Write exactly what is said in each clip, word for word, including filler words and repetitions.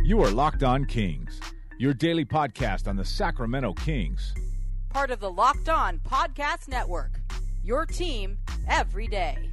You are Locked On Kings, your daily podcast on the Sacramento Kings. Part of the Locked On Podcast Network, your team every day.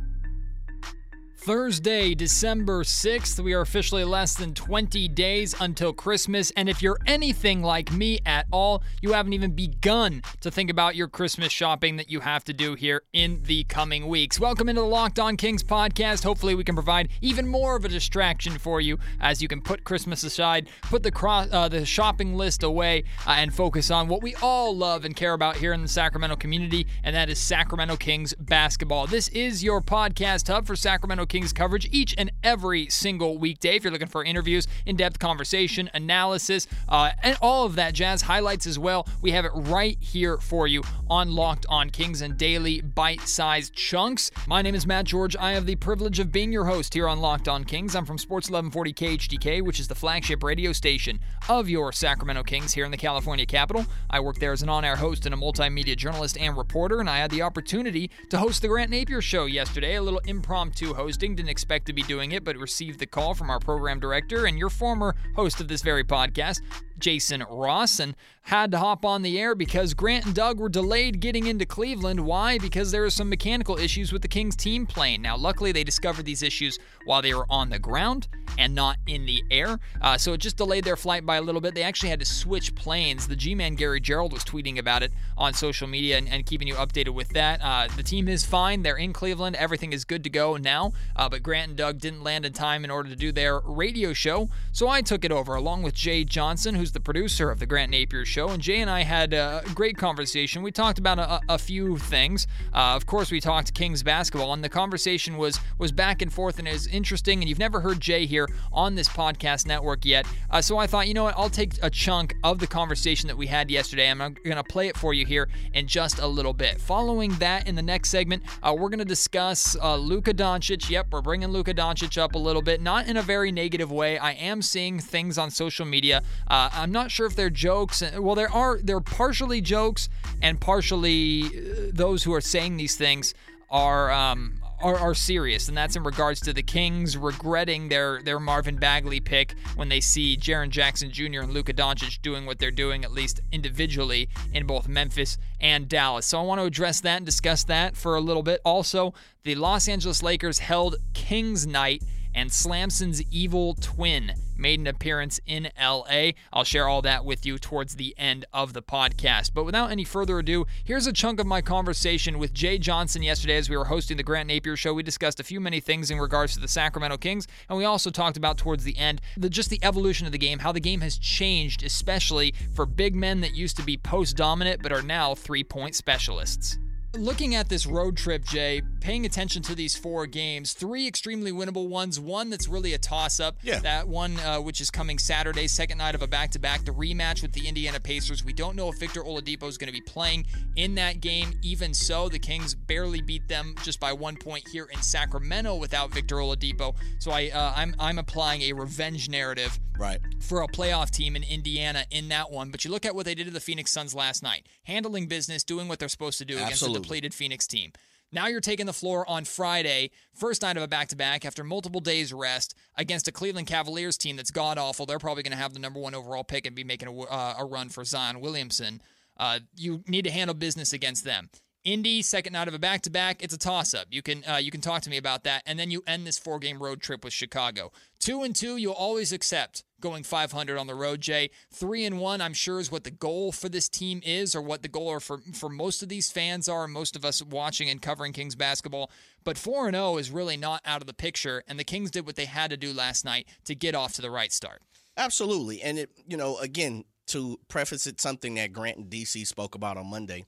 Thursday, December sixth, we are officially less than twenty days until Christmas, and if you're anything like me at all, you haven't even begun to think about your Christmas shopping that you have to do here in the coming weeks. Welcome into the Locked On Kings podcast. Hopefully we can provide even more of a distraction for you as you can put Christmas aside, put the cross, uh, the shopping list away, uh, and focus on what we all love and care about here in the Sacramento community, and that is Sacramento Kings basketball. This is your podcast hub for Sacramento Kings coverage each and every single weekday. If you're looking for interviews, in-depth conversation, analysis, uh, and all of that jazz, highlights as well, we have it right here for you on Locked On Kings and daily bite-sized chunks. My name is Matt George. I have the privilege of being your host here on Locked On Kings. I'm from Sports eleven forty K H D K, which is the flagship radio station of your Sacramento Kings here in the California capital. I work there as an on-air host and a multimedia journalist and reporter, and I had the opportunity to host the Grant Napier Show yesterday, a little impromptu hosting. Didn't expect to be doing it, but received the call from our program director and your former host of this very podcast, Jason Ross, and had to hop on the air because Grant and Doug were delayed getting into Cleveland. Why? Because there were some mechanical issues with the Kings team plane. Now, luckily, they discovered these issues while they were on the ground and not in the air, uh, so it just delayed their flight by a little bit. They actually had to switch planes. The G-Man Gary Gerald was tweeting about it on social media and, and keeping you updated with that. Uh, the team is fine. They're in Cleveland. Everything is good to go now, uh, but Grant and Doug didn't land in time in order to do their radio show, so I took it over along with Jay Johnson, who's the producer of the Grant Napier Show, and Jay and I had a great conversation. We talked about a, a few things. Uh, of course, we talked Kings basketball, and the conversation was was back and forth, and it was interesting, and you've never heard Jay here on this podcast network yet, uh, so I thought, you know what, I'll take a chunk of the conversation that we had yesterday. I'm going to play it for you here in just a little bit. Following that, in the next segment, uh, we're going to discuss uh, Luka Doncic. Yep, we're bringing Luka Doncic up a little bit, not in a very negative way. I am seeing things on social media. Uh, I'm not sure if they're jokes. Well, there are they're partially jokes, and partially uh, those who are saying these things are um, are, are serious, and that's in regards to the Kings regretting their their Marvin Bagley pick when they see Jaren Jackson Junior and Luka Doncic doing what they're doing, at least individually, in both Memphis and Dallas. So I want to address that and discuss that for a little bit. Also, the Los Angeles Lakers held Kings Night, and Slamson's evil twin made an appearance in L A. I'll share all that with you towards the end of the podcast. But without any further ado, here's a chunk of my conversation with Jay Johnson yesterday as we were hosting the Grant Napier Show. We discussed a few many things in regards to the Sacramento Kings, and we also talked about towards the end the, just the evolution of the game, how the game has changed, especially for big men that used to be post-dominant but are now three-point specialists. Looking at this road trip, Jay, paying attention to these four games, three extremely winnable ones, one that's really a toss-up, yeah. that one uh, which is coming Saturday, second night of a back-to-back, the rematch with the Indiana Pacers. We don't know if Victor Oladipo is going to be playing in that game. Even so, the Kings barely beat them just by one point here in Sacramento without Victor Oladipo. So I, uh, I'm, I'm applying a revenge narrative right. for a playoff team in Indiana in that one. But you look at what they did to the Phoenix Suns last night, handling business, doing what they're supposed to do Absolutely. against a depleted Phoenix team. Now you're taking the floor on Friday, first night of a back-to-back after multiple days rest against a Cleveland Cavaliers team that's god-awful. They're probably going to have the number one overall pick and be making a, uh, a run for Zion Williamson. Uh, you need to handle business against them. Indy, second night of a back-to-back, it's a toss-up. You can uh, you can talk to me about that, and then you end this four-game road trip with Chicago. Two and two, you'll always accept going five hundred on the road, Jay. Three and one, I'm sure, is what the goal for this team is, or what the goal are for for most of these fans are, most of us watching and covering Kings basketball. But four and oh is really not out of the picture, and the Kings did what they had to do last night to get off to the right start. Absolutely, and it you know again to preface it, something that Grant and D C spoke about on Monday.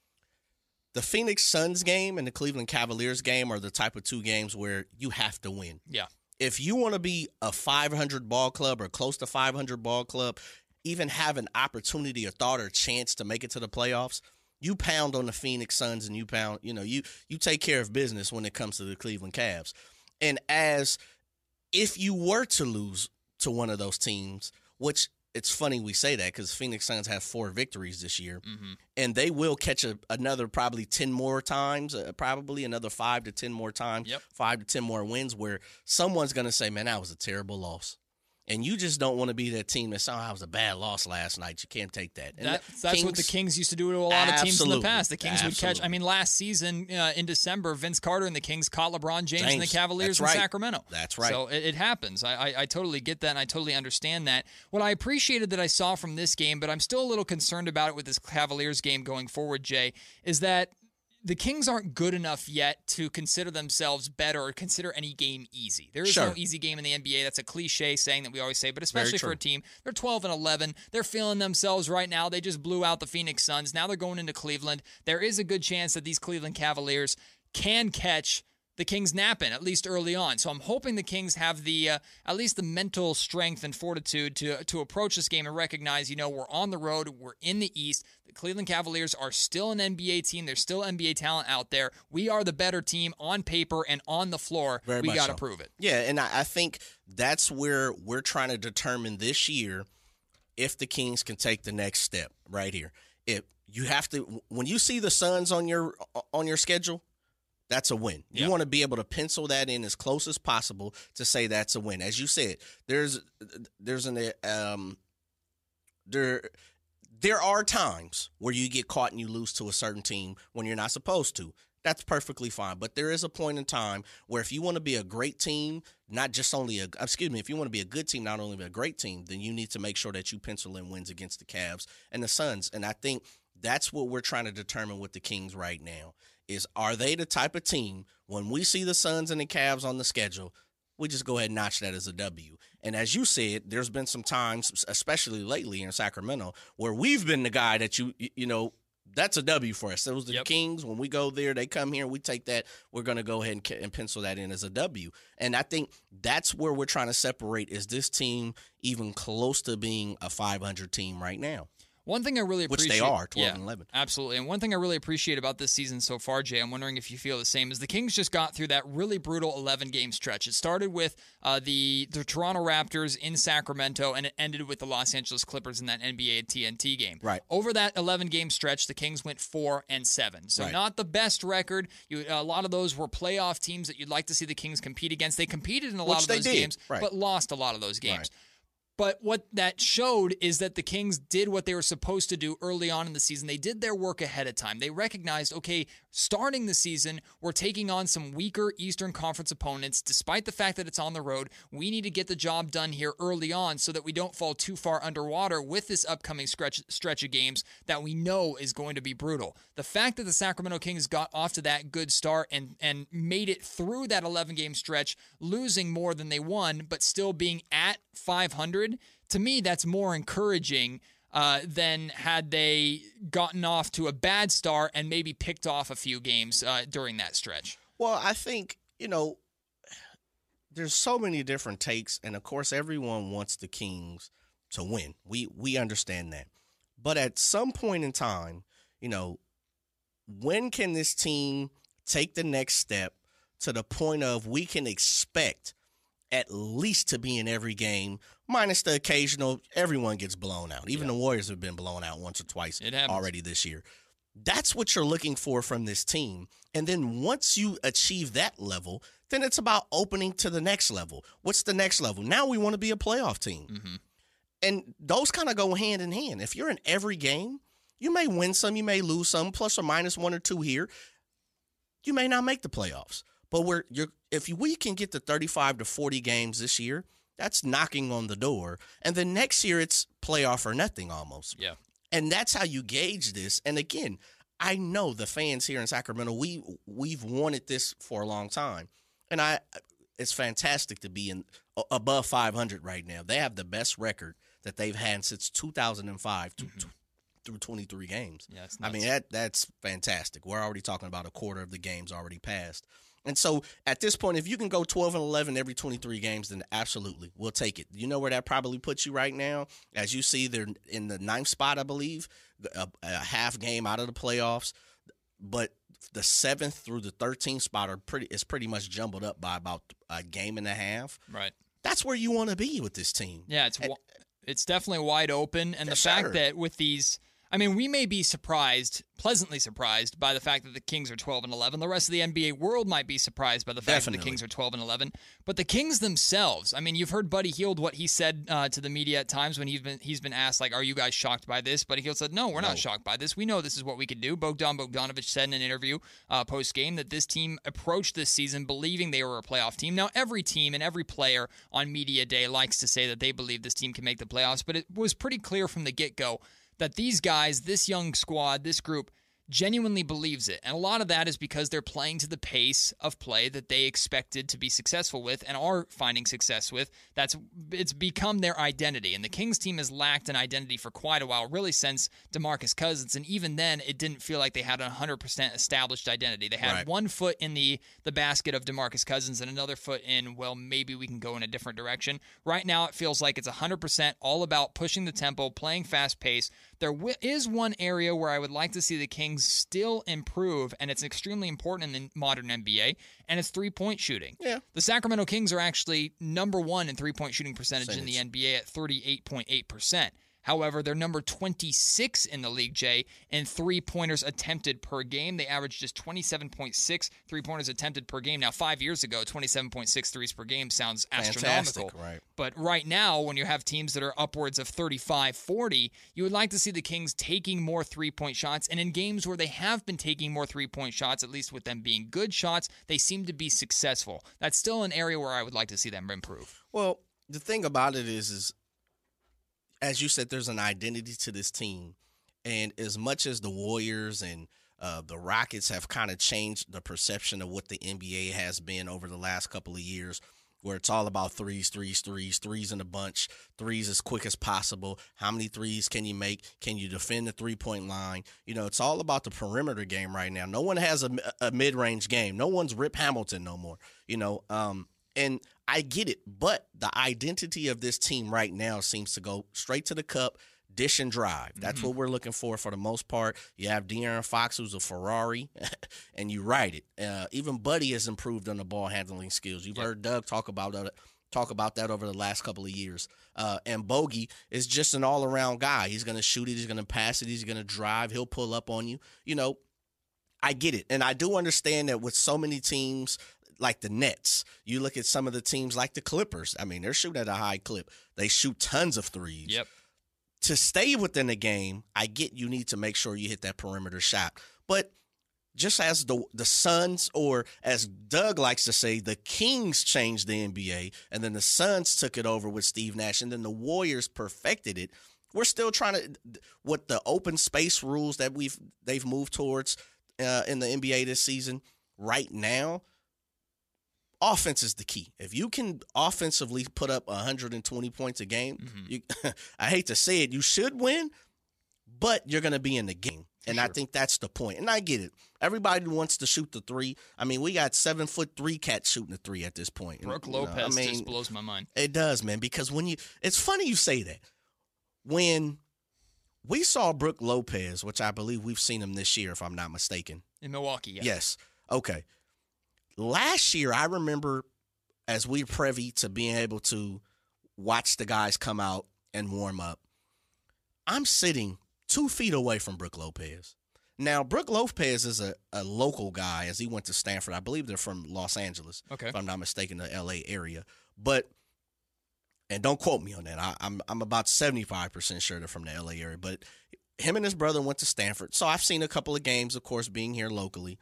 The Phoenix Suns game and the Cleveland Cavaliers game are the type of two games where you have to win. Yeah. If you want to be a five hundred ball club or close to five hundred ball club, even have an opportunity, a thought, or chance to make it to the playoffs, you pound on the Phoenix Suns and you pound, you know, you you take care of business when it comes to the Cleveland Cavs. And as if you were to lose to one of those teams, which it's funny we say that because Phoenix Suns have four victories this year, mm-hmm. and they will catch a, another probably ten more times, uh, probably another five to ten more times, yep. five to ten more wins where someone's going to say, man, that was a terrible loss. And you just don't want to be that team that somehow oh, was a bad loss last night. You can't take that. And that the that's Kings, what the Kings used to do to a lot of teams in the past. The Kings absolutely. would catch. I mean, last season uh, in December, Vince Carter and the Kings caught LeBron James, James, and the Cavaliers in right. Sacramento. That's right. So it, it happens. I, I I totally get that, and I totally understand that. What I appreciated that I saw from this game, but I'm still a little concerned about it with this Cavaliers game going forward, Jay, is that the Kings aren't good enough yet to consider themselves better or consider any game easy. There is sure. no easy game in the N B A. That's a cliche saying that we always say, but especially for a team. They're twelve and eleven. They're feeling themselves right now. They just blew out the Phoenix Suns. Now they're going into Cleveland. There is a good chance that these Cleveland Cavaliers can catch the Kings napping, at least early on. So I'm hoping the Kings have the uh, at least the mental strength and fortitude to to approach this game and recognize, you know, we're on the road, we're in the East. The Cleveland Cavaliers are still an N B A team. There's still N B A talent out there. We are the better team on paper and on the floor. Very we got to so. prove it. Yeah, and I, I think that's where we're trying to determine this year if the Kings can take the next step right here. If you have to, when you see the Suns on your on your schedule, that's a win. You yep. want to be able to pencil that in as close as possible to say that's a win. As you said, there's there's an um there there are times where you get caught and you lose to a certain team when you're not supposed to. That's perfectly fine. But there is a point in time where if you want to be a great team, not just only a excuse me, if you want to be a good team, not only a great team, then you need to make sure that you pencil in wins against the Cavs and the Suns. And I think that's what we're trying to determine with the Kings right now. Is are they the type of team, when we see the Suns and the Cavs on the schedule, we just go ahead and notch that as a W. And as you said, there's been some times, especially lately in Sacramento, where we've been the guy that you, you know, that's a W for us. It was the yep. Kings. When we go there, they come here, we take that. We're going to go ahead and, and pencil that in as a W. And I think that's where we're trying to separate. Is this team even close to being a five hundred team right now? One thing I really appreciate, which they are, twelve yeah, and eleven. Absolutely. And one thing I really appreciate about this season so far, Jay, I'm wondering if you feel the same, is the Kings just got through that really brutal eleven-game stretch. It started with uh, the, the Toronto Raptors in Sacramento, and it ended with the Los Angeles Clippers in that N B A T N T game. Right. Over that eleven-game stretch, the Kings went four and seven. So right. not the best record. You, a lot of those were playoff teams that you'd like to see the Kings compete against. They competed in a lot which of those did. games, right. but lost a lot of those games. Right. But what that showed is that the Kings did what they were supposed to do early on in the season. They did their work ahead of time. They recognized, okay, starting the season, we're taking on some weaker Eastern Conference opponents. Despite the fact that it's on the road, we need to get the job done here early on so that we don't fall too far underwater with this upcoming stretch, stretch of games that we know is going to be brutal. The fact that the Sacramento Kings got off to that good start and, and made it through that eleven-game stretch, losing more than they won, but still being at five hundred, to me, that's more encouraging uh, than had they gotten off to a bad start and maybe picked off a few games uh, during that stretch. Well, I think, you know, there's so many different takes, and of course, everyone wants the Kings to win. We we understand that. But at some point in time, you know, when can this team take the next step to the point of we can expect at least to be in every game, minus the occasional, everyone gets blown out. Even yeah. the Warriors have been blown out once or twice already this year. That's what you're looking for from this team. And then once you achieve that level, then it's about opening to the next level. What's the next level? Now we want to be a playoff team. Mm-hmm. And those kind of go hand in hand. If you're in every game, you may win some, you may lose some, plus or minus one or two here. You may not make the playoffs. But we're you're if we can get to thirty-five to forty games this year, that's knocking on the door. And then next year it's playoff or nothing almost. Yeah. And that's how you gauge this. And again, I know the fans here in Sacramento, we we've wanted this for a long time. And I it's fantastic to be in above five hundred right now. They have the best record that they've had since two thousand five to, mm-hmm. to, through twenty-three games. Yeah, I mean, that that's fantastic. We're already talking about a quarter of the games already passed. And so at this point, if you can go twelve and eleven every twenty-three games, then absolutely, we'll take it. You know where that probably puts you right now? As you see, they're in the ninth spot, I believe, a, a half game out of the playoffs. But the seventh through the thirteenth spot are pretty is pretty much jumbled up by about a game and a half. Right. That's where you want to be with this team. Yeah, it's and, it's definitely wide open. And the fact sure. that with these – I mean, we may be surprised, pleasantly surprised, by the fact that the Kings are twelve and eleven. The rest of the N B A world might be surprised by the fact Definitely. that the Kings are twelve and eleven. But the Kings themselves, I mean, you've heard Buddy Hield what he said uh, to the media at times when he's been he's been asked, like, "Are you guys shocked by this?" Buddy Hield said, "No, we're No. not shocked by this. We know this is what we could do." Bogdan Bogdanovic said in an interview uh, post game that this team approached this season believing they were a playoff team. Now, every team and every player on media day likes to say that they believe this team can make the playoffs, but it was pretty clear from the get-go that these guys, this young squad, this group, genuinely believes it. And a lot of that is because they're playing to the pace of play that they expected to be successful with and are finding success with. That's it's become their identity. And the Kings team has lacked an identity for quite a while, really since DeMarcus Cousins. And even then, it didn't feel like they had a one hundred percent established identity. They had Right. one foot in the, the basket of DeMarcus Cousins and another foot in, well, maybe we can go in a different direction. Right now, it feels like it's one hundred percent all about pushing the tempo, playing fast pace. There w- is one area where I would like to see the Kings still improve, and it's extremely important in the modern N B A, and it's three-point shooting. Yeah. The Sacramento Kings are actually number one in three-point shooting percentage, in the Percentage. N B A at thirty-eight point eight percent. However, they're number twenty-six in the league, Jay, in three-pointers attempted per game. They average just twenty-seven point six three-pointers attempted per game. Now, five years ago, twenty-seven point six threes per game sounds astronomical. Fantastic, right. But right now, when you have teams that are upwards of thirty-five, forty, you would like to see the Kings taking more three-point shots. And in games where they have been taking more three-point shots, at least with them being good shots, they seem to be successful. That's still an area where I would like to see them improve. Well, the thing about it is, is as you said, there's an identity to this team. And as much as the Warriors and uh, the Rockets have kind of changed the perception of what the N B A has been over the last couple of years, where it's all about threes, threes, threes, threes in a bunch, threes as quick as possible. How many threes can you make? Can you defend the three-point line? You know, it's all about the perimeter game right now. No one has a, a mid-range game. No one's Rip Hamilton no more, you know. Um, and I get it, but the identity of this team right now seems to go straight to the cup, dish and drive. That's mm-hmm. what we're looking for for the most part. You have De'Aaron Fox, who's a Ferrari, and you ride it. Uh, even Buddy has improved on the ball handling skills. You've yep. heard Doug talk about that, talk about that over the last couple of years. Uh, and Bogey is just an all-around guy. He's going to shoot it. He's going to pass it. He's going to drive. He'll pull up on you. You know, I get it. And I do understand that with so many teams like the Nets, you look at some of the teams like the Clippers. I mean, they're shooting at a high clip. They shoot tons of threes. Yep. To stay within the game, I get you need to make sure you hit that perimeter shot. But just as the the Suns, or as Doug likes to say, the Kings changed the N B A, and then the Suns took it over with Steve Nash, and then the Warriors perfected it, we're still trying to – what the open space rules that we've they've moved towards uh, in the N B A this season right now, offense is the key. If you can offensively put up one hundred twenty points a game, mm-hmm. you, I hate to say it, you should win, but you're going to be in the game. And sure. I think that's the point. And I get it. Everybody wants to shoot the three. I mean, we got seven foot three cats shooting the three at this point. Brooke you know, Lopez I mean, just blows my mind. It does, man, because when you – it's funny you say that. When we saw Brooke Lopez, which I believe we've seen him this year, if I'm not mistaken. In Milwaukee, yeah. Yes. Okay. Last year, I remember as we were privy to being able to watch the guys come out and warm up, I'm sitting two feet away from Brooke Lopez. Now, Brooke Lopez is a, a local guy as he went to Stanford. I believe they're from Los Angeles, okay. if I'm not mistaken, the L A area. But, and don't quote me on that. I, I'm I'm about seventy-five percent sure they're from the L A area. But him and his brother went to Stanford. So I've seen a couple of games, of course, being here locally.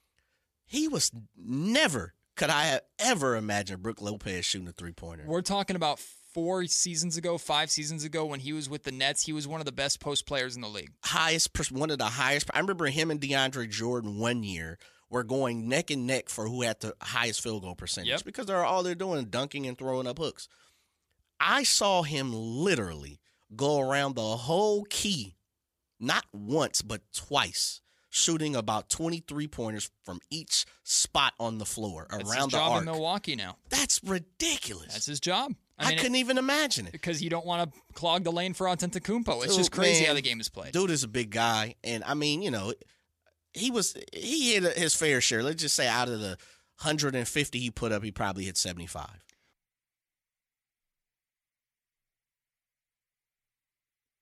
He was never, could I have ever imagined Brooke Lopez shooting a three-pointer. We're talking about four seasons ago, five seasons ago when he was with the Nets. He was one of the best post players in the league. Highest, one of the highest. I remember him and DeAndre Jordan one year were going neck and neck for who had the highest field goal percentage yep. because they're all they're doing is dunking and throwing up hooks. I saw him literally go around the whole key, not once, but twice, shooting about twenty-three pointers from each spot on the floor That's around his the job arc. in Milwaukee now. That's ridiculous. That's his job. I, I mean, couldn't it, even imagine it. Because you don't want to clog the lane for Antetokounmpo. It's Dude, just crazy man, how the game is played. Dude is a big guy, and I mean, you know, he was he hit his fair share. Let's just say out of the one hundred fifty he put up, he probably hit seventy-five.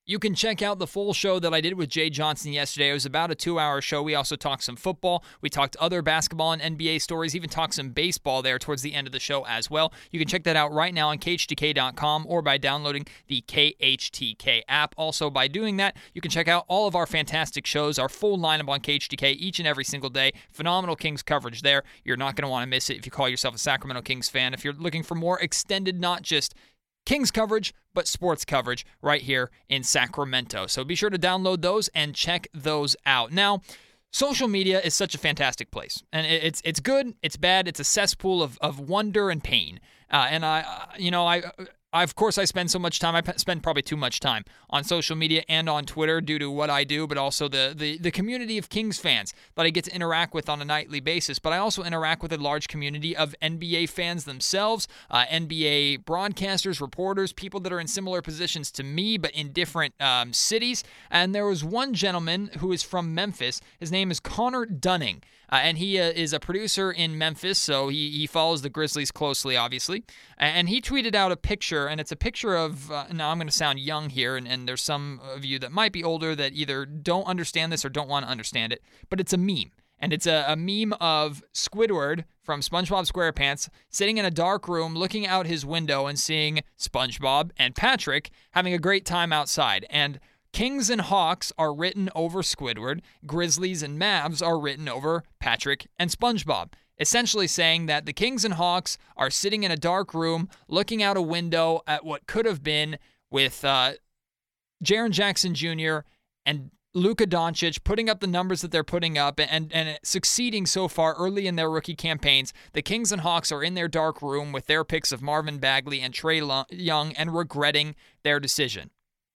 You can check out the full show that I did with Jay Johnson yesterday. It was about a two-hour show. We also talked some football. We talked other basketball and N B A stories, even talked some baseball there towards the end of the show as well. You can check that out right now on K H T K dot com or by downloading the K H T K app. Also, by doing that, you can check out all of our fantastic shows, our full lineup on K H T K each and every single day. Phenomenal Kings coverage there. You're not going to want to miss it if you call yourself a Sacramento Kings fan. If you're looking for more extended, not just Kings coverage, but sports coverage right here in Sacramento. So be sure to download those and check those out. Now, social media is such a fantastic place, and it's it's good, it's bad, it's a cesspool of of wonder and pain. Uh, and I, uh, you know, I. I, of course, I spend so much time. I p- spend probably too much time on social media and on Twitter due to what I do, but also the, the the community of Kings fans that I get to interact with on a nightly basis. But I also interact with a large community of N B A fans themselves, uh, N B A broadcasters, reporters, people that are in similar positions to me, but in different um, cities. And there was one gentleman who is from Memphis. His name is Connor Dunning. Uh, and he uh, is a producer in Memphis, so he, he follows the Grizzlies closely, obviously. And he tweeted out a picture, and it's a picture of, uh, now I'm going to sound young here, and, and there's some of you that might be older that either don't understand this or don't want to understand it, but it's a meme. And it's a, a meme of Squidward from SpongeBob SquarePants sitting in a dark room looking out his window and seeing SpongeBob and Patrick having a great time outside. And Kings and Hawks are written over Squidward. Grizzlies and Mavs are written over Patrick and SpongeBob. Essentially saying that the Kings and Hawks are sitting in a dark room looking out a window at what could have been with uh, Jaren Jackson Junior and Luka Doncic putting up the numbers that they're putting up and, and succeeding so far early in their rookie campaigns. The Kings and Hawks are in their dark room with their picks of Marvin Bagley and Trae Young and regretting their decision.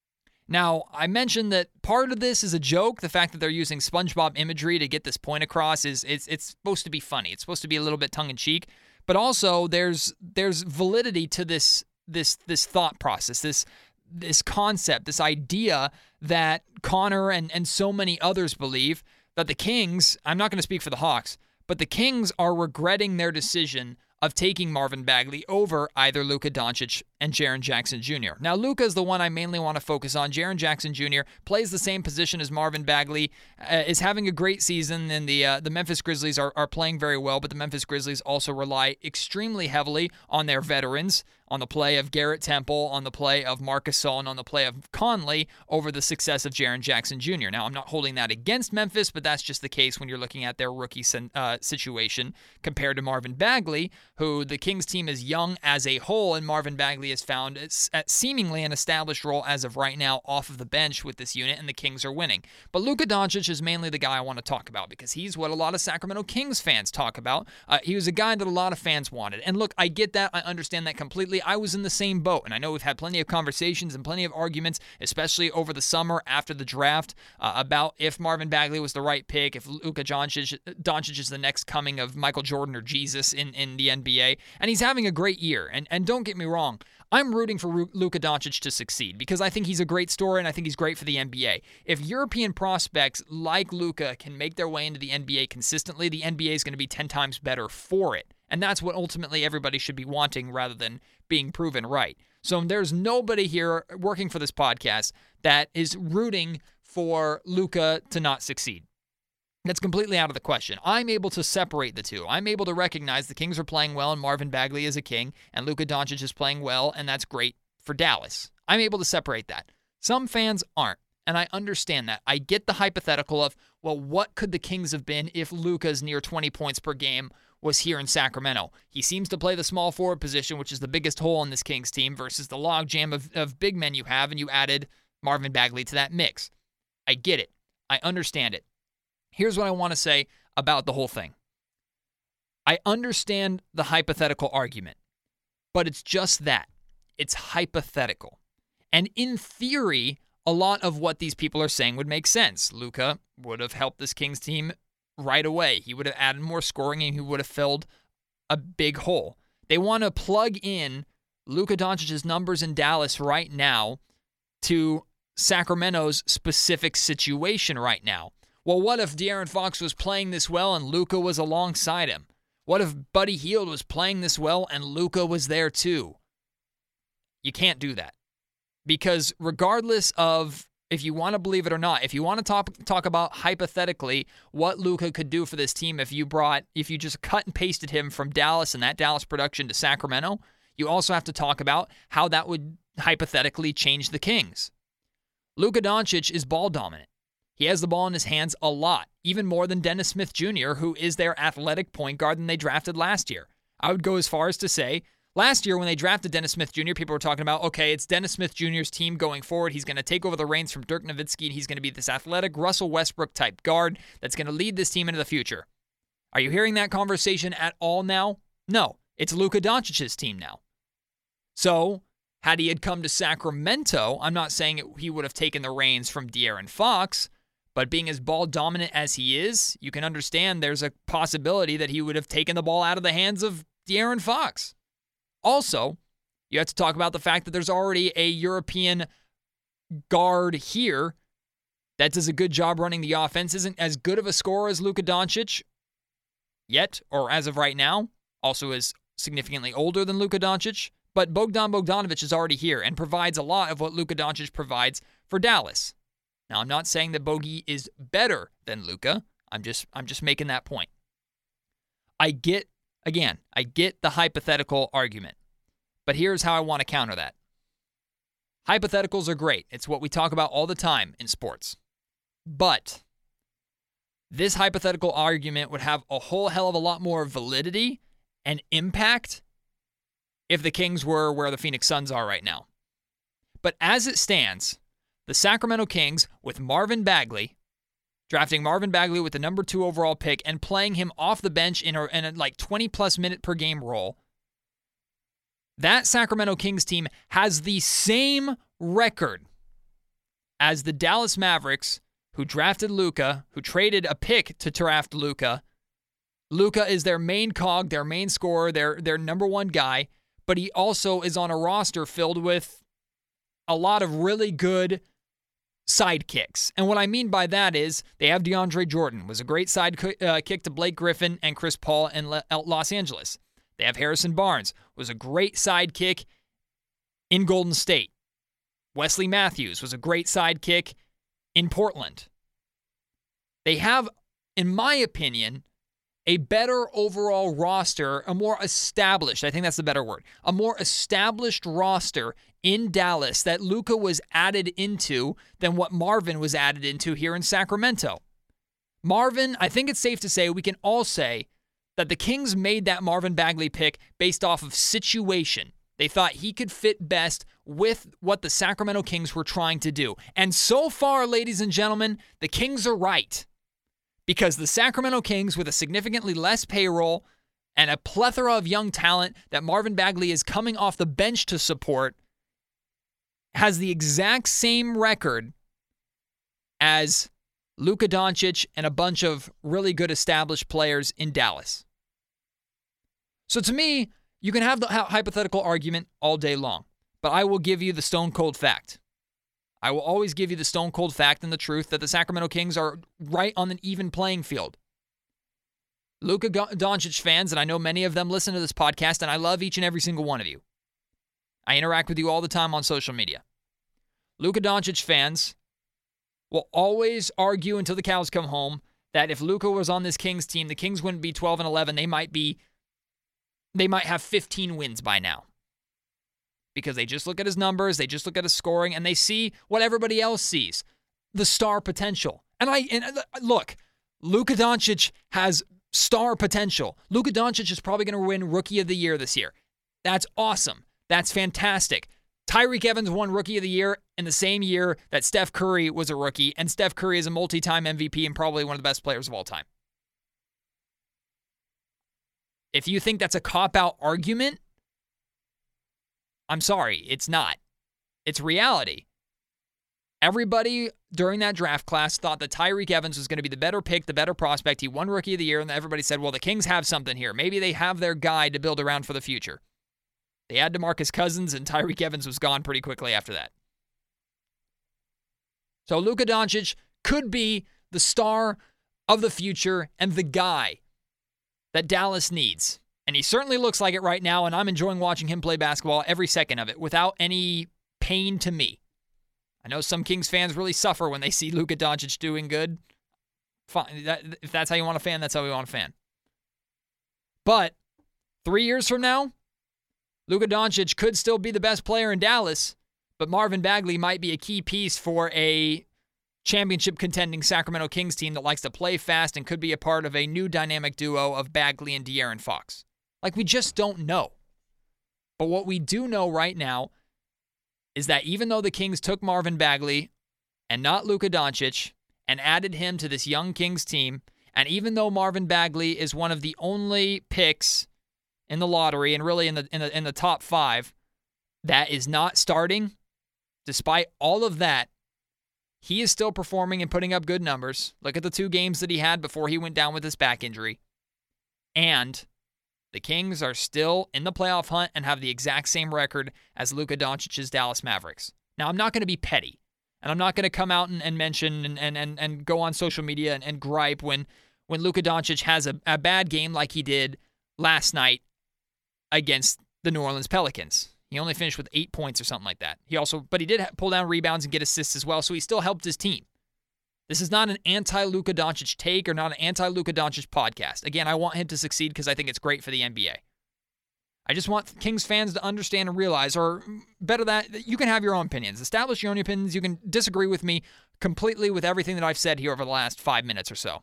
Now, I mentioned that part of this is a joke. The fact that they're using SpongeBob imagery to get this point across is it's, it's supposed to be funny. It's supposed to be a little bit tongue-in-cheek. But also, there's there's validity to this this this thought process, this this concept, this idea that Connor and, and so many others believe that the Kings, I'm not going to speak for the Hawks, but the Kings are regretting their decision of taking Marvin Bagley over either Luka Doncic and Jaren Jackson Junior Now, Luka is the one I mainly want to focus on. Jaren Jackson Junior plays the same position as Marvin Bagley, uh, is having a great season, and the uh, the Memphis Grizzlies are, are playing very well, but the Memphis Grizzlies also rely extremely heavily on their veterans, on the play of Garrett Temple, on the play of Marc Gasol, and on the play of Conley over the success of Jaren Jackson Junior Now, I'm not holding that against Memphis, but that's just the case when you're looking at their rookie uh, situation compared to Marvin Bagley, who the Kings team is young as a whole, and Marvin Bagley has found at seemingly an established role as of right now off of the bench with this unit, and the Kings are winning. But Luka Doncic is mainly the guy I want to talk about because he's what a lot of Sacramento Kings fans talk about. Uh, he was a guy that a lot of fans wanted. And look, I get that. I understand that completely. I was in the same boat, and I know we've had plenty of conversations and plenty of arguments, especially over the summer after the draft, uh, about if Marvin Bagley was the right pick, if Luka Doncic, Doncic is the next coming of Michael Jordan or Jesus in, in the N B A. And he's having a great year. And, and don't get me wrong, I'm rooting for Luka Doncic to succeed because I think he's a great story and I think he's great for the N B A. If European prospects like Luka can make their way into the N B A consistently, the N B A is going to be ten times better for it. And that's what ultimately everybody should be wanting rather than being proven right. So there's nobody here working for this podcast that is rooting for Luka to not succeed. That's completely out of the question. I'm able to separate the two. I'm able to recognize the Kings are playing well and Marvin Bagley is a King and Luka Doncic is playing well and that's great for Dallas. I'm able to separate that. Some fans aren't, and I understand that. I get the hypothetical of, well, what could the Kings have been if Luka's near twenty points per game was here in Sacramento? He seems to play the small forward position, which is the biggest hole in this Kings team versus the logjam of, of big men you have, and you added Marvin Bagley to that mix. I get it. I understand it. Here's what I want to say about the whole thing. I understand the hypothetical argument, but it's just that. It's hypothetical. And in theory, a lot of what these people are saying would make sense. Luka would have helped this Kings team right away. He would have added more scoring and he would have filled a big hole. They want to plug in Luka Doncic's numbers in Dallas right now to Sacramento's specific situation right now. Well, what if De'Aaron Fox was playing this well and Luka was alongside him? What if Buddy Hield was playing this well and Luka was there too? You can't do that. Because regardless of if you want to believe it or not, if you want to talk talk about hypothetically what Luka could do for this team if you brought, if you just cut and pasted him from Dallas and that Dallas production to Sacramento, you also have to talk about how that would hypothetically change the Kings. Luka Doncic is ball dominant. He has the ball in his hands a lot, even more than Dennis Smith Junior, who is their athletic point guard than they drafted last year. I would go as far as to say, last year when they drafted Dennis Smith Junior, people were talking about, okay, it's Dennis Smith Junior's team going forward. He's going to take over the reins from Dirk Nowitzki, and he's going to be this athletic Russell Westbrook-type guard that's going to lead this team into the future. Are you hearing that conversation at all now? No. It's Luka Doncic's team now. So, had he had come to Sacramento, I'm not saying it, he would have taken the reins from De'Aaron Fox, but being as ball dominant as he is, you can understand there's a possibility that he would have taken the ball out of the hands of De'Aaron Fox. Also, you have to talk about the fact that there's already a European guard here that does a good job running the offense. Isn't as good of a scorer as Luka Doncic yet, or as of right now. Also is significantly older than Luka Doncic. But Bogdan Bogdanovic is already here and provides a lot of what Luka Doncic provides for Dallas. Now, I'm not saying that Bogey is better than Luka. I'm just I'm just making that point. I get, again, I get the hypothetical argument. But here's how I want to counter that. Hypotheticals are great. It's what we talk about all the time in sports. But this hypothetical argument would have a whole hell of a lot more validity and impact if the Kings were where the Phoenix Suns are right now. But as it stands, the Sacramento Kings, with Marvin Bagley, drafting Marvin Bagley with the number two overall pick and playing him off the bench in a, in a like twenty-plus minute per game role, that Sacramento Kings team has the same record as the Dallas Mavericks, who drafted Luka, who traded a pick to draft Luka. Luka is their main cog, their main scorer, their, their number one guy, but he also is on a roster filled with a lot of really good sidekicks. And what I mean by that is they have DeAndre Jordan, was a great side uh, kick to Blake Griffin and Chris Paul in Le- Los Angeles. They have Harrison Barnes, was a great sidekick in Golden State. Wesley Matthews was a great sidekick in Portland. They have, in my opinion, a better overall roster, a more established, I think that's the better word, a more established roster in Dallas that Luka was added into than what Marvin was added into here in Sacramento. Marvin, I think it's safe to say, we can all say that the Kings made that Marvin Bagley pick based off of situation. They thought he could fit best with what the Sacramento Kings were trying to do. And so far, ladies and gentlemen, the Kings are right. Because the Sacramento Kings, with a significantly less payroll and a plethora of young talent that Marvin Bagley is coming off the bench to support, has the exact same record as Luka Doncic and a bunch of really good established players in Dallas. So to me, you can have the hypothetical argument all day long, but I will give you the stone cold fact. I will always give you the stone cold fact and the truth that the Sacramento Kings are right on an even playing field. Luka Doncic fans, and I know many of them listen to this podcast, and I love each and every single one of you. I interact with you all the time on social media. Luka Doncic fans will always argue until the cows come home that if Luka was on this Kings team, the Kings wouldn't be twelve and eleven. They might be, they might have fifteen wins by now. Because they just look at his numbers, they just look at his scoring, and they see what everybody else sees, the star potential. And I and look, Luka Doncic has star potential. Luka Doncic is probably going to win Rookie of the Year this year. That's awesome. That's fantastic. Tyreek Evans won Rookie of the Year in the same year that Steph Curry was a rookie, and Steph Curry is a multi-time M V P and probably one of the best players of all time. If you think that's a cop-out argument, I'm sorry, it's not. It's reality. Everybody during that draft class thought that Tyreek Evans was going to be the better pick, the better prospect. He won Rookie of the Year, and everybody said, well, the Kings have something here. Maybe they have their guy to build around for the future. They had DeMarcus Cousins, and Tyreek Evans was gone pretty quickly after that. So Luka Doncic could be the star of the future and the guy that Dallas needs. And he certainly looks like it right now, and I'm enjoying watching him play basketball every second of it without any pain to me. I know some Kings fans really suffer when they see Luka Doncic doing good. Fine. That, if that's how you want a fan, that's how we want a fan. But three years from now, Luka Doncic could still be the best player in Dallas, but Marvin Bagley might be a key piece for a championship contending Sacramento Kings team that likes to play fast and could be a part of a new dynamic duo of Bagley and De'Aaron Fox. Like, we just don't know. But what we do know right now is that even though the Kings took Marvin Bagley and not Luka Doncic and added him to this young Kings team, and even though Marvin Bagley is one of the only picks in the lottery and really in the in the in the top five that is not starting, despite all of that, he is still performing and putting up good numbers. Look at the two games that he had before he went down with his back injury. And the Kings are still in the playoff hunt and have the exact same record as Luka Doncic's Dallas Mavericks. Now, I'm not going to be petty, and I'm not going to come out and, and mention and, and, and, and go on social media and, and gripe when, when Luka Doncic has a, a bad game like he did last night against the New Orleans Pelicans. He only finished with eight points or something like that. He also, but he did pull down rebounds and get assists as well, so he still helped his team. This is not an anti-Luka Doncic take or not an anti-Luka Doncic podcast. Again, I want him to succeed because I think it's great for the N B A. I just want Kings fans to understand and realize, or better that, you can have your own opinions. Establish your own opinions. You can disagree with me completely with everything that I've said here over the last five minutes or so.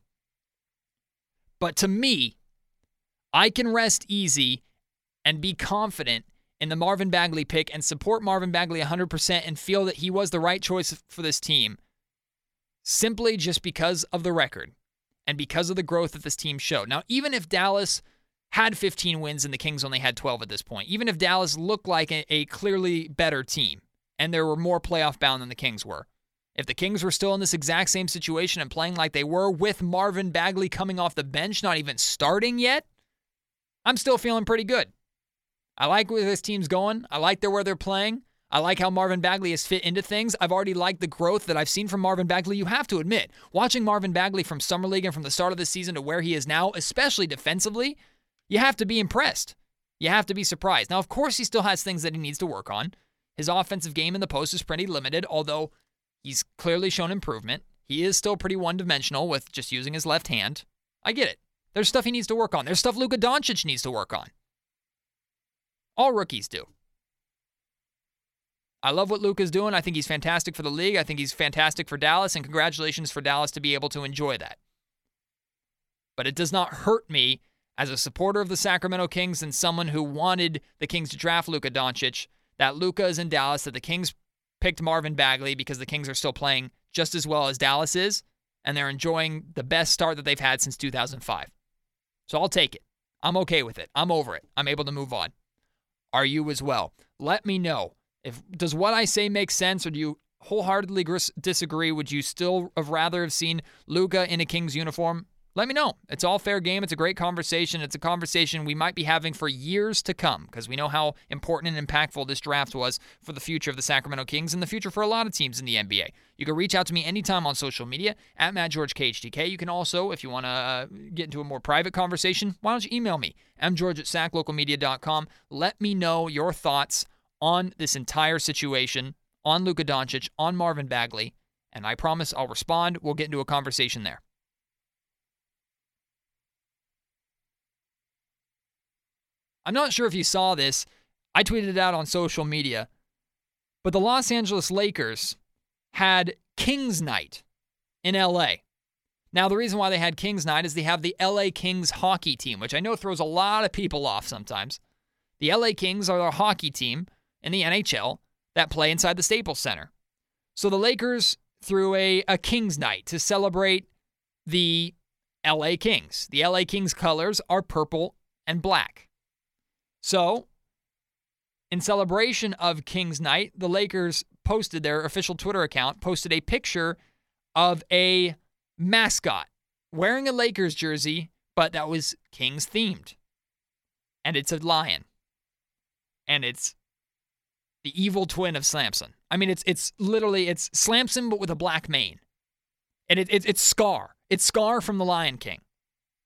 But to me, I can rest easy and be confident in the Marvin Bagley pick and support Marvin Bagley one hundred percent and feel that he was the right choice for this team simply just because of the record and because of the growth that this team showed. Now, even if Dallas had fifteen wins and the Kings only had twelve at this point, even if Dallas looked like a, a clearly better team and there were more playoff bound than the Kings were, if the Kings were still in this exact same situation and playing like they were with Marvin Bagley coming off the bench, not even starting yet, I'm still feeling pretty good. I like where this team's going. I like where they're playing. I like how Marvin Bagley has fit into things. I've already liked the growth that I've seen from Marvin Bagley. You have to admit, watching Marvin Bagley from Summer League and from the start of the season to where he is now, especially defensively, you have to be impressed. You have to be surprised. Now, of course, he still has things that he needs to work on. His offensive game in the post is pretty limited, although he's clearly shown improvement. He is still pretty one-dimensional with just using his left hand. I get it. There's stuff he needs to work on. There's stuff Luka Doncic needs to work on. All rookies do. I love what Luka's doing. I think he's fantastic for the league. I think he's fantastic for Dallas, and congratulations for Dallas to be able to enjoy that. But it does not hurt me as a supporter of the Sacramento Kings and someone who wanted the Kings to draft Luka Doncic that Luka is in Dallas, that the Kings picked Marvin Bagley because the Kings are still playing just as well as Dallas is, and they're enjoying the best start that they've had since two thousand five. So I'll take it. I'm okay with it. I'm over it. I'm able to move on. Are you as well? Let me know. If does what I say make sense, or do you wholeheartedly gris- disagree? Would you still have rather have seen Luka in a Kings uniform? Let me know. It's all fair game. It's a great conversation. It's a conversation we might be having for years to come because we know how important and impactful this draft was for the future of the Sacramento Kings and the future for a lot of teams in the N B A. You can reach out to me anytime on social media at Matt George K H T K. You can also, if you want to uh, get into a more private conversation, why don't you email me, m george at sac local media dot com. Let me know your thoughts on this entire situation, on Luka Doncic, on Marvin Bagley, and I promise I'll respond. We'll get into a conversation there. I'm not sure if you saw this. I tweeted it out on social media, but the Los Angeles Lakers had Kings Night in L A. Now, the reason why they had Kings Night is they have the L A Kings hockey team, which I know throws a lot of people off sometimes. The L A Kings are a hockey team in the N H L that play inside the Staples Center. So the Lakers threw a, a Kings Night to celebrate the L A Kings. The L A Kings colors are purple and black. So, in celebration of Kings Night, the Lakers posted, their official Twitter account, posted a picture of a mascot wearing a Lakers jersey, but that was Kings themed. And it's a lion. And it's the evil twin of Slamson. I mean, it's it's literally, it's Slamson, but with a black mane. And it, it, it's Scar. It's Scar from The Lion King.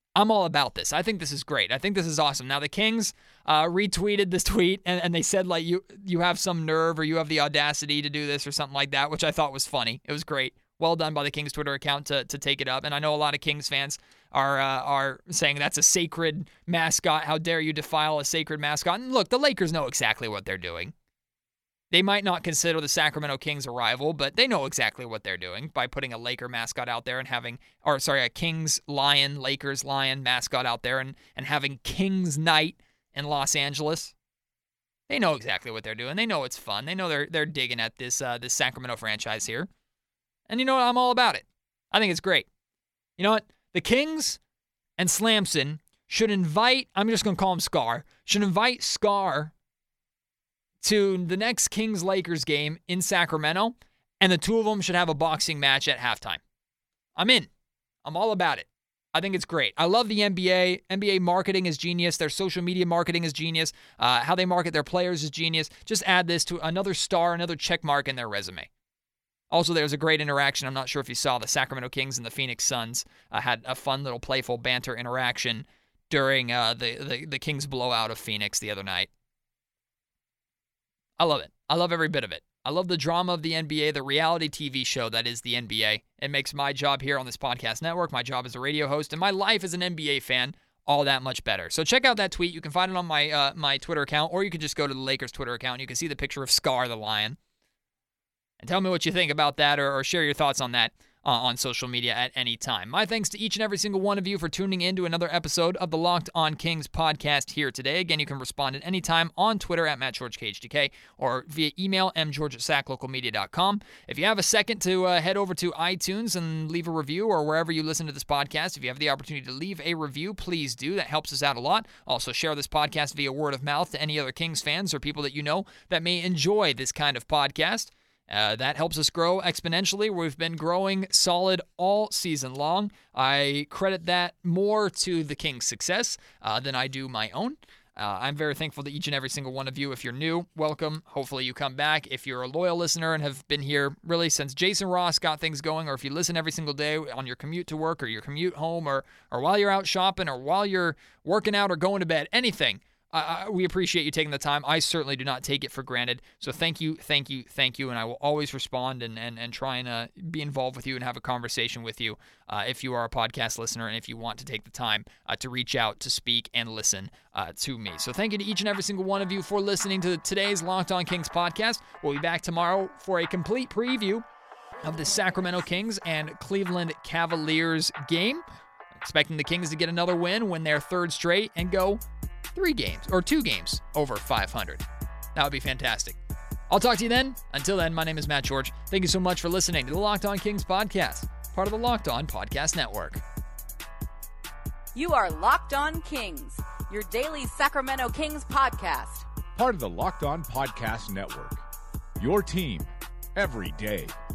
I'm all about this. I think this is great. I think this is awesome. Now, the Kings uh, retweeted this tweet, and, and they said, like, you you have some nerve or you have the audacity to do this or something like that, which I thought was funny. It was great. Well done by the Kings Twitter account to to take it up. And I know a lot of Kings fans are uh, are saying that's a sacred mascot. How dare you defile a sacred mascot? And look, the Lakers know exactly what they're doing. They might not consider the Sacramento Kings a rival, but they know exactly what they're doing by putting a Laker mascot out there and having, or sorry, a Kings Lion, Lakers Lion mascot out there and, and having Kings Night in Los Angeles. They know exactly what they're doing. They know it's fun. They know they're they're digging at this uh, this Sacramento franchise here. And you know what? I'm all about it. I think it's great. You know what? The Kings and Slamson should invite, I'm just going to call him Scar, should invite Scar to the next Kings-Lakers game in Sacramento, and the two of them should have a boxing match at halftime. I'm in. I'm all about it. I think it's great. I love the N B A. N B A marketing is genius. Their social media marketing is genius. Uh, how they market their players is genius. Just add this to another star, another check mark in their resume. Also, there's a great interaction. I'm not sure if you saw the Sacramento Kings and the Phoenix Suns uh, had a fun little playful banter interaction during uh, the, the, the Kings blowout of Phoenix the other night. I love it. I love every bit of it. I love the drama of the N B A, the reality T V show that is the N B A. It makes my job here on this podcast network, my job as a radio host, and my life as an N B A fan all that much better. So check out that tweet. You can find it on my uh, my Twitter account, or you can just go to the Lakers Twitter account and you can see the picture of Scar the Lion. And tell me what you think about that, or, or share your thoughts on that uh, on social media at any time. My thanks to each and every single one of you for tuning in to another episode of the Locked On Kings podcast here today. Again, you can respond at any time on Twitter at Matt George K H D K or via email m george at sac local media dot com. If you have a second to uh, head over to iTunes and leave a review, or wherever you listen to this podcast, if you have the opportunity to leave a review, please do. That helps us out a lot. Also, share this podcast via word of mouth to any other Kings fans or people that you know that may enjoy this kind of podcast. Uh, that helps us grow exponentially. We've been growing solid all season long. I credit that more to the Kings' success uh, than I do my own. Uh, I'm very thankful to each and every single one of you. If you're new, welcome. Hopefully you come back. If you're a loyal listener and have been here really since Jason Ross got things going, or if you listen every single day on your commute to work or your commute home, or, or while you're out shopping or while you're working out or going to bed, anything, Uh, we appreciate you taking the time. I certainly do not take it for granted. So thank you, thank you, thank you. And I will always respond and and, and try and uh, be involved with you and have a conversation with you uh, if you are a podcast listener and if you want to take the time uh, to reach out, to speak, and listen uh, to me. So thank you to each and every single one of you for listening to today's Locked On Kings podcast. We'll be back tomorrow for a complete preview of the Sacramento Kings and Cleveland Cavaliers game. Expecting the Kings to get another win, win their third straight, and go three games, or two games, over five hundred. That would be fantastic. I'll talk to you then. Until then, my name is Matt George. Thank you so much for listening to the Locked On Kings podcast, part of the Locked On Podcast Network. You are Locked On Kings, your daily Sacramento Kings podcast. Part of the Locked On Podcast Network. Your team every day.